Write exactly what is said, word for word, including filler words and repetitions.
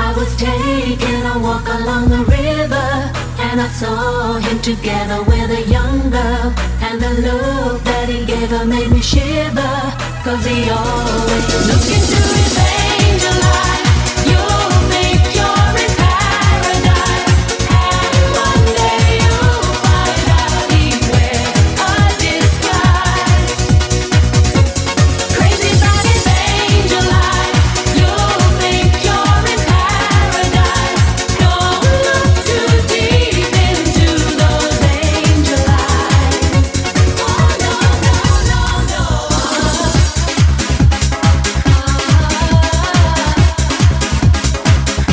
I was taking a walk along the river, and I saw him together with a young girl, and the look that he gave her made me shiver, cause he always looked into his angel eyes.